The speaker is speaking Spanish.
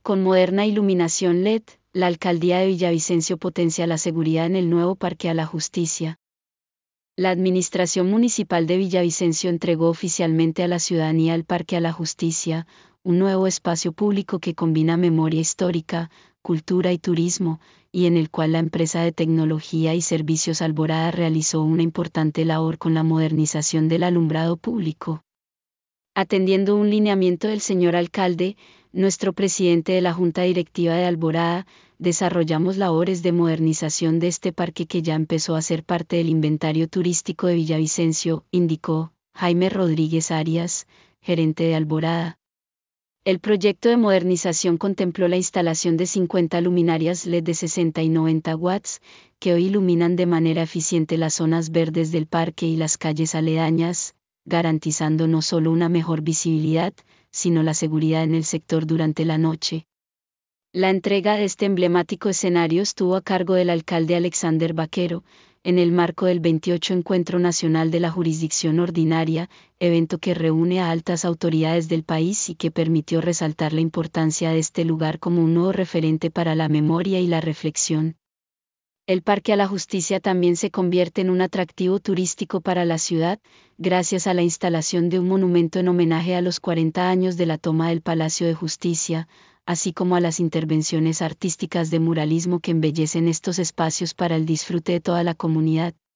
Con moderna iluminación LED, la Alcaldía de Villavicencio potencia la seguridad en el nuevo Parque a la Justicia. La Administración Municipal de Villavicencio entregó oficialmente a la ciudadanía el Parque a la Justicia, un nuevo espacio público que combina memoria histórica, cultura y turismo, y en el cual la empresa de tecnología y servicios Alborada realizó una importante labor con la modernización del alumbrado público. Atendiendo un lineamiento del señor alcalde, nuestro presidente de la Junta Directiva de Alborada, desarrollamos labores de modernización de este parque que ya empezó a ser parte del inventario turístico de Villavicencio, indicó Jaime Rodríguez Arias, gerente de Alborada. El proyecto de modernización contempló la instalación de 50 luminarias LED de 60 y 90 watts, que hoy iluminan de manera eficiente las zonas verdes del parque y las calles aledañas, garantizando no solo una mejor visibilidad, sino la seguridad en el sector durante la noche. La entrega de este emblemático escenario estuvo a cargo del alcalde Alexander Vaquero, en el marco del 28 Encuentro Nacional de la Jurisdicción Ordinaria, evento que reúne a altas autoridades del país y que permitió resaltar la importancia de este lugar como un nuevo referente para la memoria y la reflexión. El Parque a la Justicia también se convierte en un atractivo turístico para la ciudad, gracias a la instalación de un monumento en homenaje a los 40 años de la toma del Palacio de Justicia, así como a las intervenciones artísticas de muralismo que embellecen estos espacios para el disfrute de toda la comunidad.